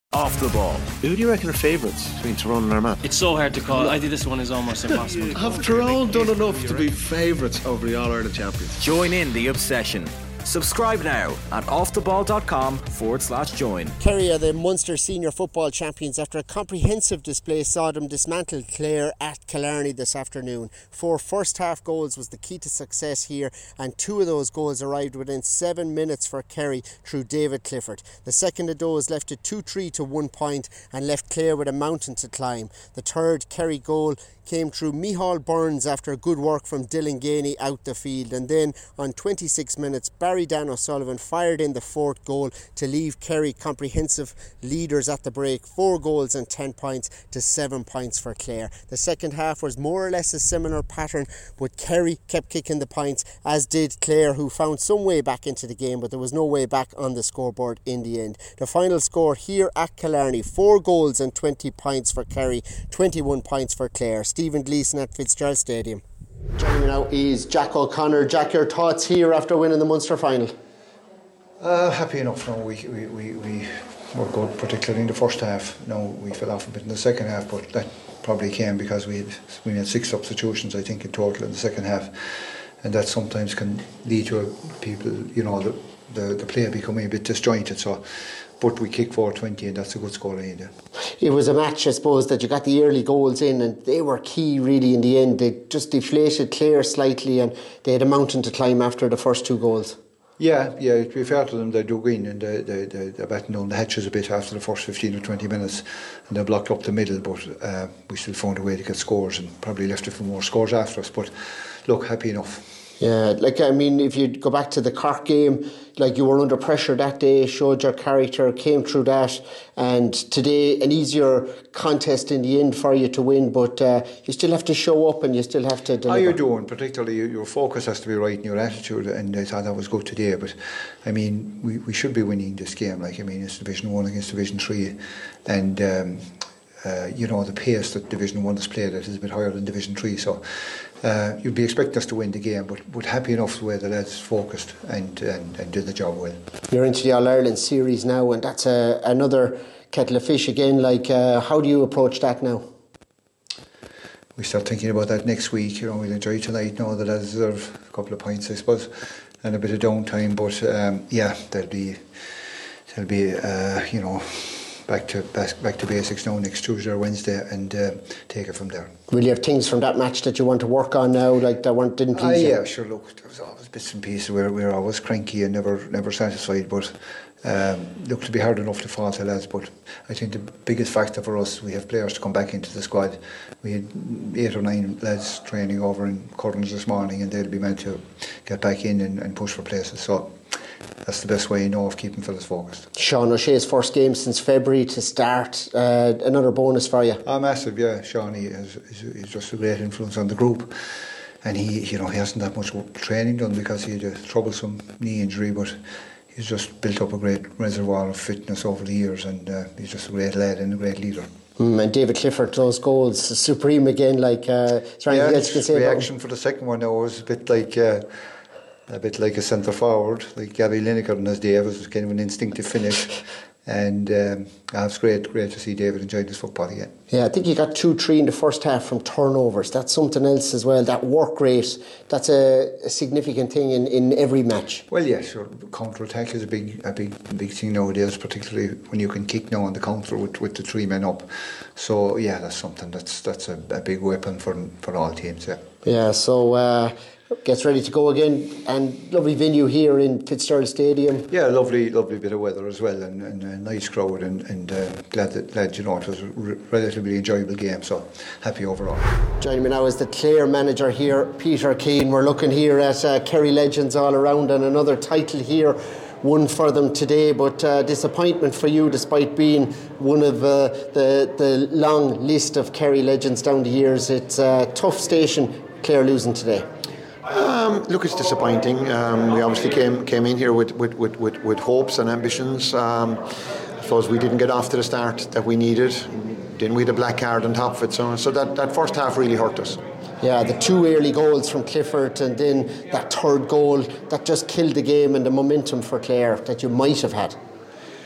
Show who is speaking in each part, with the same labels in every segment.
Speaker 1: Off the Ball. Who do you reckon are favourites between Tyrone and Armagh?
Speaker 2: It's so hard to call. I think this one is almost impossible.
Speaker 1: Have Tyrone done enough to be favourites over the All-Ireland champions?
Speaker 3: Join in the obsession. Subscribe now at offtheball.com/join.
Speaker 4: Kerry are the Munster Senior Football Champions after a comprehensive display saw them dismantle Clare at Killarney this afternoon. 4 first-half goals was the key to success here, and 2 of those goals arrived within 7 minutes for Kerry through David Clifford. The second of those left it 2-3 to 1 point and left Clare with a mountain to climb. The third Kerry goal came through Micheál Burns after good work from Dylan Ganey out the field, and then on 26 minutes Barry Dan O'Sullivan fired in the 4th goal to leave Kerry comprehensive leaders at the break, 4 goals and 10 points to 7 points for Clare. The second half was more or less a similar pattern, but Kerry kept kicking the points, as did Clare, who found some way back into the game, but there was no way back on the scoreboard in the end. The final score here at Killarney: 4 goals and 20 points for Kerry, 21 points for Clare. Stephen Gleeson at Fitzgerald Stadium. Joining me now is Jack O'Connor. Jack, your thoughts here after winning the Munster final?
Speaker 5: Happy enough. No, we were good, particularly in the first half. No, we fell off a bit in the second half, but that probably came because we had 6 substitutions, I think, in total in the second half, and that sometimes can lead to people, the play becoming a bit disjointed. So. But we kicked 4-20, and that's a good score either.
Speaker 4: It was a match, I suppose, that you got the early goals in, and they were key really in the end. They just deflated Clare slightly, and they had a mountain to climb after the first 2 goals.
Speaker 5: Yeah, to be fair to them, they dug in and they battened down the hatches a bit after the first 15 or 20 minutes, and they blocked up the middle, but we still found a way to get scores and probably left it for more scores after us. But look, happy enough.
Speaker 4: Yeah, if you go back to the Cork game, you were under pressure that day, showed your character, came through that, and today an easier contest in the end for you to win, but you still have to show up and you still have to deliver.
Speaker 5: How you're doing, particularly your focus has to be right in your attitude, and I thought that was good today. But we should be winning this game. It's Division 1 against Division 3, and the pace that Division 1 has played at is a bit higher than Division 3, so you'd be expecting us to win the game, but happy enough the way the lads focused and did the job well. You're
Speaker 4: into the All-Ireland series now, and that's another kettle of fish again. How do you approach that now?
Speaker 5: We start thinking about that next week. We'll enjoy tonight now. The lads deserve a couple of points, I suppose, and a bit of downtime, but they'll be back to basics now next Tuesday or Wednesday, and take it from there.
Speaker 4: Will you have things from that match that you want to work on now, that didn't please you?
Speaker 5: Yeah, sure. Look, there was always bits and pieces where we're always cranky and never satisfied, but look, to be hard enough to fall to lads. But I think the biggest factor for us, we have players to come back into the squad. We had 8 or 9 lads training over in Currans this morning, and they'll be meant to get back in and push for places. So that's the best way of keeping fellas focused.
Speaker 4: Sean O'Shea's first game since February to start, another bonus for you.
Speaker 5: Massive, yeah. Sean, he's just a great influence on the group, and he hasn't that much training done because he had a troublesome knee injury, but he's just built up a great reservoir of fitness over the years, and he's just a great lad and a great leader.
Speaker 4: And David Clifford, those goals, supreme again. Is there anything else you can say about him?
Speaker 5: Reaction for the second one now was a bit like a centre forward, like Gabby Lineker in his day. It was kind of an instinctive finish, and it's great to see David enjoying his football again.
Speaker 4: Yeah, I think he got 2-3 in the first half from turnovers. That's something else as well. That work rate, that's a significant thing in every match.
Speaker 5: Well, yeah, sure. Counter attack is a big thing nowadays, particularly when you can kick now on the counter with the 3 men up. So yeah, that's something that's a big weapon for all teams. Yeah.
Speaker 4: Yeah. So. Gets ready to go again, and lovely venue here in Fitzgerald Stadium.
Speaker 5: Yeah, lovely bit of weather as well, and a nice crowd, and glad it was a relatively enjoyable game, so happy overall.
Speaker 4: Joining me now is the Clare manager here, Peter Keane. We're looking here at Kerry legends all around, and another title here won for them today, but disappointment for you despite being one of the long list of Kerry legends down the years. It's a tough station, Clare losing today.
Speaker 6: Look, it's disappointing. We obviously came in here with hopes and ambitions. I suppose we didn't get off to the start that we needed. Then we had a black card on top of it. So that first half really hurt us.
Speaker 4: Yeah, the 2 early goals from Clifford, and then that third goal that just killed the game and the momentum for Clare that you might have had.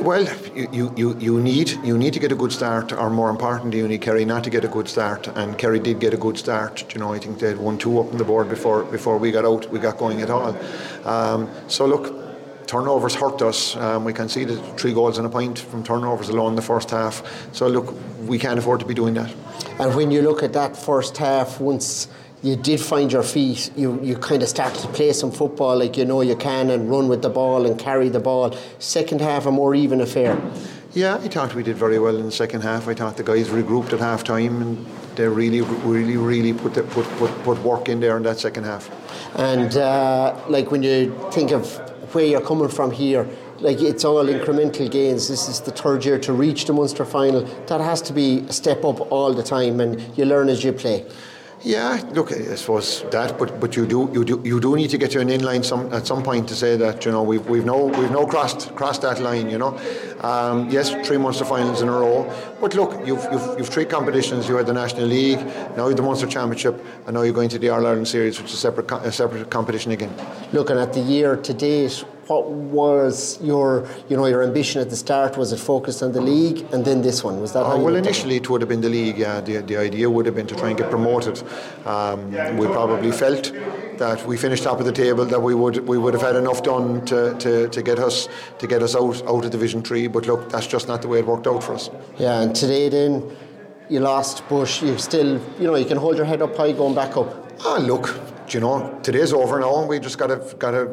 Speaker 6: Well, you need to get a good start, or more importantly, you need Kerry not to get a good start. And Kerry did get a good start. I think they had 1-2 up on the board before we got going at all. So look, turnovers hurt us. We conceded 3 goals and a point from turnovers alone in the first half. So look, we can't afford to be doing that.
Speaker 4: And when you look at that first half, once you did find your feet, you kind of started to play some football like you can, and run with the ball and carry the ball. Second half, a more even affair.
Speaker 6: Yeah, I thought we did very well in the second half. I thought the guys regrouped at half time, and they really put work in there in that second half. And
Speaker 4: when you think of where you're coming from here, it's all incremental gains. This is the third year to reach the Munster final. That has to be a step up all the time, and you learn as you play.
Speaker 6: Yeah, look, I suppose that, but you do need to get to an in-line at some point to say that we've now crossed that line. Yes, 3 Munster finals in a row, but look, you've 3 competitions. You had the National League, now you have the Munster Championship, and now you're going to the All-Ireland Series, which is a separate competition again.
Speaker 4: Looking at the year to date, what was your ambition at the start? Was it focused on the league and then this one? Was that how you
Speaker 6: well, initially it would have been the league. Yeah, the idea would have been to try and get promoted. We probably felt that we finished top of the table, that we would have had enough done to get us out of Division 3. But look, that's just not the way it worked out for us.
Speaker 4: Yeah, and today then you lost, but you still you can hold your head up high going back up.
Speaker 6: Look, today's over now, and we just got to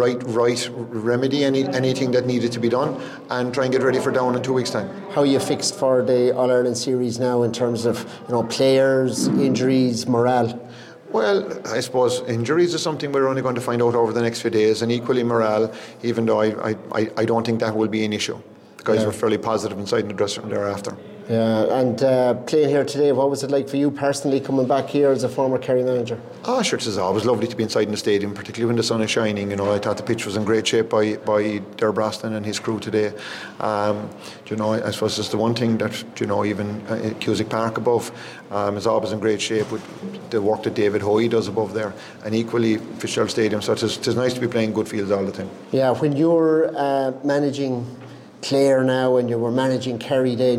Speaker 6: remedy anything that needed to be done and try and get ready for Down in 2 weeks' time.
Speaker 4: How are you fixed for the All-Ireland Series now in terms of players, injuries, morale?
Speaker 6: Well, I suppose injuries is something we're only going to find out over the next few days, and equally morale, even though I don't think that will be an issue. The guys were fairly positive inside in the dressing room thereafter.
Speaker 4: Yeah, and playing here today, what was it like for you personally coming back here as a former Kerry manager?
Speaker 6: Sure, it's always lovely to be inside in the stadium, particularly when the sun is shining. I thought the pitch was in great shape by Der Brosnan and his crew today. I suppose it's the one thing that even Cusack Park above is always in great shape with the work that David Hoy does above there, and equally Fitzgerald Stadium. So it's nice to be playing good fields all the time.
Speaker 4: Yeah, when you're managing Clare now and you were managing Kerry then,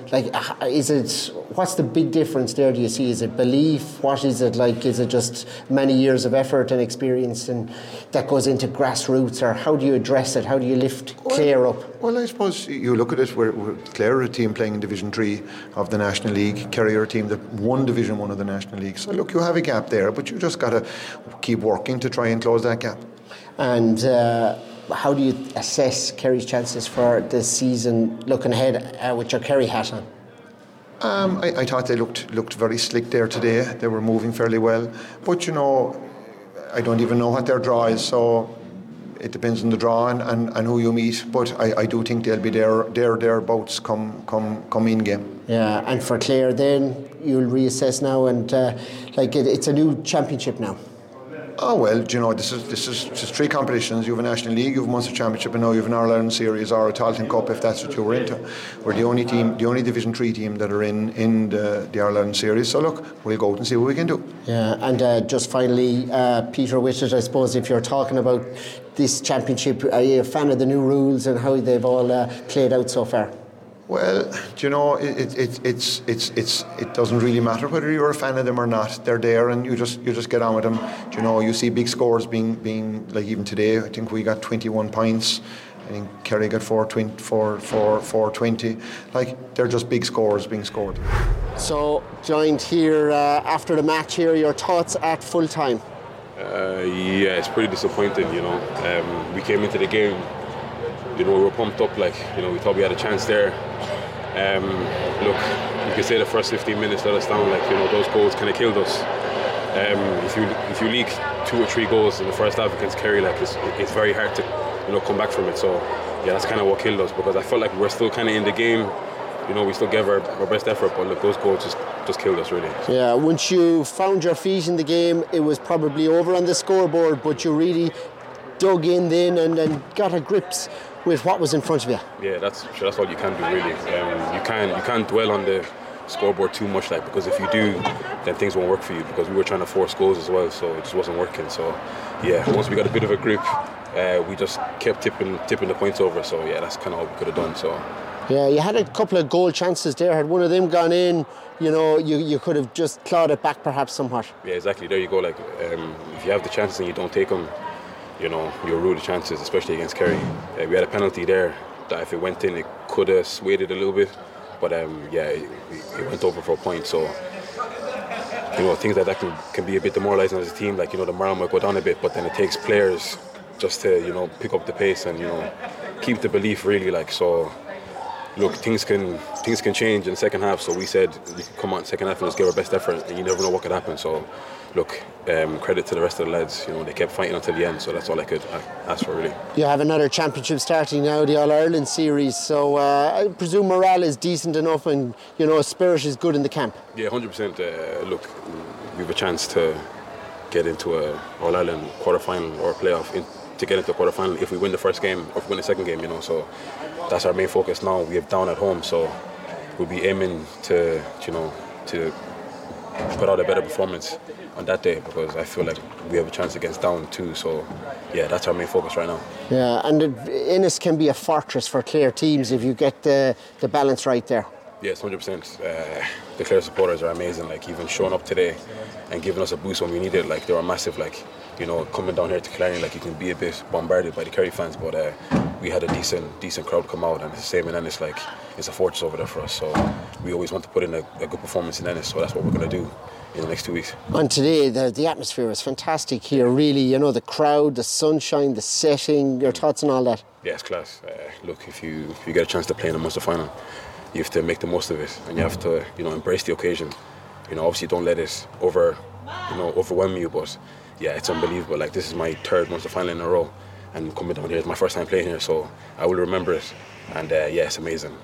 Speaker 4: what's the big difference there, do you see? Is it belief? What is it like? Is it just many years of effort and experience and that goes into grassroots, or how do you address it? How do you lift Clare up?
Speaker 6: Well, I suppose you look at it, we're Clare are a team playing in Division 3 of the National League. Kerry are a team that won Division 1 of the National League. So look, you have a gap there, but you just got to keep working to try and close that gap.
Speaker 4: And how do you assess Kerry's chances for this season, looking ahead with your Kerry hat on?
Speaker 6: I thought they looked very slick there today. They were moving fairly well, but I don't even know what their draw is, so it depends on the draw and who you meet. But I do think they'll be thereabouts come in game.
Speaker 4: Yeah, and for Clare then you'll reassess now, and it's a new championship now.
Speaker 6: Oh well, this is 3 competitions. You have a National League, you have a Munster Championship, and now you have an All-Ireland Series or a Tailteann Cup if that's what you were into. We're the only Division 3 team that are in the All-Ireland Series. So look, we'll go out and see what we can do.
Speaker 4: Yeah, and just finally, Peter Whitted, I suppose if you're talking about this championship, are you a fan of the new rules and how they've all played out so far?
Speaker 6: Well, it doesn't really matter whether you're a fan of them or not. They're there, and you just get on with them. You see big scores being like even today. I think we got 21 points. I think Kerry got 420. Like, they're just big scores being scored.
Speaker 4: So, joined here after the match here, your thoughts at full time?
Speaker 7: Yeah, it's pretty disappointing, we came into the game, we were pumped up, we thought we had a chance there. Look, you can say the first 15 minutes let us down, those goals kind of killed us. If you leak 2 or 3 goals in the first half against Kerry, it's very hard to come back from it. So yeah, that's kind of what killed us, because I felt like we're still kind of in the game. We still gave our best effort, but look, those goals just killed us really.
Speaker 4: Yeah, once you found your feet in the game, it was probably over on the scoreboard, but you really dug in then and got a grips with what was in front of you.
Speaker 7: Yeah, that's all you can do really. You can't dwell on the scoreboard too much, because if you do, then things won't work for you, because we were trying to force goals as well, so it just wasn't working. So yeah, once we got a bit of a grip, we just kept tipping the points over. So yeah, that's kind of all we could have done. So
Speaker 4: yeah, you had a couple of goal chances there. Had one of them gone in, you could have just clawed it back perhaps somewhat.
Speaker 7: Yeah, exactly. There you go. Like if you have the chances and you don't take them, you'll rue the chances, especially against Kerry. We had a penalty there that if it went in, it could have swayed it a little bit. But it went over for a point. So things like that can be a bit demoralising as a team. Like the morale might go down a bit, but then it takes players just to pick up the pace and keep the belief really. Like so. Look, things can change in the second half. So we said we could come out in the second half and just give our best effort, and you never know what could happen. So, look, credit to the rest of the lads. They kept fighting until the end. So that's all I could ask for, really. You have another championship starting now, the All-Ireland series. So I presume morale is decent enough, and spirit is good in the camp. Yeah, 100%. Look, we have a chance to get into a All-Ireland quarter-final or playoff. To get into the quarter-final if we win the first game or if we win the second game, so that's our main focus now. We have Down at home, so we'll be aiming to put out a better performance on that day, because I feel like we have a chance against Down too. So yeah, that's our main focus right now. Yeah, and Ennis can be a fortress for Clare teams if you get the balance right there. Yes, 100%. The Clare supporters are amazing. Like even showing up today and giving us a boost when we need it. Like they were massive. Like coming down here to Killarney, like you can be a bit bombarded by the Kerry fans, but we had a decent crowd come out, and it's the same in Ennis. Like it's a fortress over there for us. So we always want to put in a good performance in Ennis. So that's what we're going to do in the next 2 weeks. And today, the atmosphere was fantastic here. Really, the crowd, the sunshine, the setting. Your thoughts on all that? Yeah, it's class. Look, if you get a chance to play in the Munster final, you have to make the most of it, and you have to embrace the occasion. Obviously don't let it overwhelm you, but yeah, it's unbelievable. Like this is my third Munster final in a row, and coming down here is my first time playing here, so I will remember it. And yeah, it's amazing.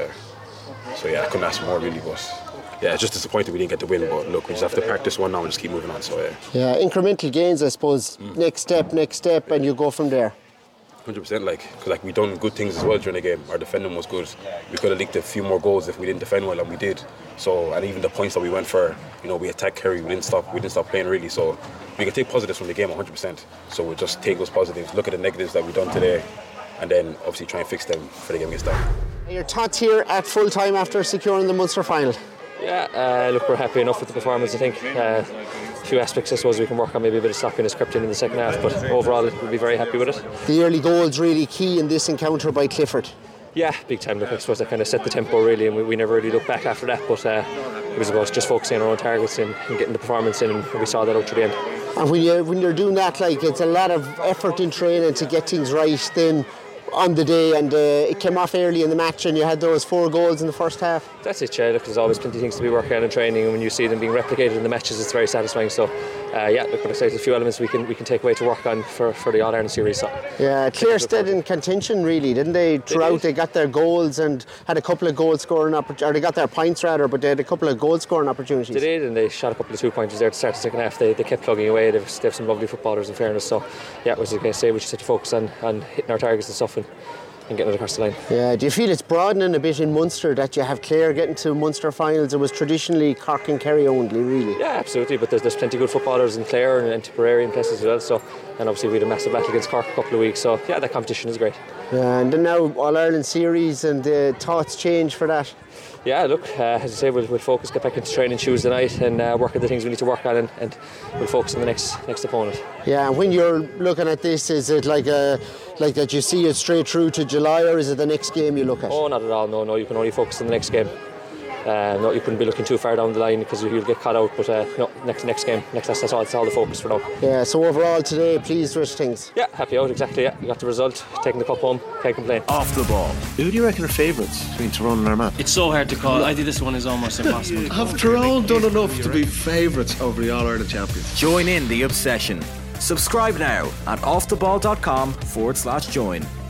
Speaker 7: So yeah, I couldn't ask more really, but yeah, it's just disappointing we didn't get the win. But look, we just have to practice one now and just keep moving on. So yeah, incremental gains, I suppose. Next step, and you go from there. 100%, because we done good things as well during the game. Our defending was good. We could have leaked a few more goals if we didn't defend well, and we did. So, and even the points that we went for, we attacked Kerry. We didn't stop playing really. So we can take positives from the game 100%. So we'll just take those positives, look at the negatives that we've done today, and then obviously try and fix them for the game against them. Your thoughts here at full time after securing the Munster final? Yeah, look, we're happy enough with the performance. I think a few aspects I suppose we can work on, maybe a bit of sloppiness crept in the second half, but overall we'll be very happy with it. The early goal's really key in this encounter by Clifford. Yeah, big time. Look, I suppose that kind of set the tempo really, and we never really looked back after that, but it was about just focusing on our own targets and getting the performance in, and we saw that out to the end. And when you're doing that, it's a lot of effort in training to get things right then on the day, and it came off early in the match, and you had those 4 goals in the first half. That's it, yeah. Look, there's always plenty of things to be working on in training, and when you see them being replicated in the matches, it's very satisfying. So yeah, look, there's a few elements we can take away to work on for the All-Ireland series. So yeah, Clare stayed in contention really, didn't they? Throughout they got their goals and had a couple of goal scoring or they got their points rather, but they had a couple of goal scoring opportunities. They did, and they shot a couple of 2-pointers there to start the second half. They kept plugging away. They have some lovely footballers in fairness. So yeah, as I was going to say, we just had to focus on hitting our targets and stuff, and getting it across the line. Yeah, do you feel it's broadening a bit in Munster that you have Clare getting to Munster finals? It was traditionally Cork and Kerry only, really. Yeah, absolutely, but there's plenty of good footballers in Clare and Tipperary and places as well. So, and obviously we had a massive battle against Cork a couple of weeks. So yeah, that competition is great. Yeah, and then now All-Ireland series, and the thoughts change for that. Yeah, look, as I say, we'll focus, get back into training Tuesday night and work on the things we need to work on, and we'll focus on the next opponent. Yeah, and when you're looking at this, is it like that you see it straight through to July, or is it the next game you look at? Oh, not at all, no, you can only focus on the next game. No, you couldn't be looking too far down the line because you'll get caught out, but no, next game, that's all the focus for now. Yeah, so overall today, pleased with things? Yeah, happy out, exactly, yeah. You got the result, taking the cup home, can't complain. Off the ball. Who do you reckon are favourites between Tyrone and Armagh? It's so hard to call. I think this one is almost impossible.
Speaker 1: Have Tyrone done enough to be favourites over the All-Ireland champions?
Speaker 3: Join in the obsession. Subscribe now at offtheball.com/join.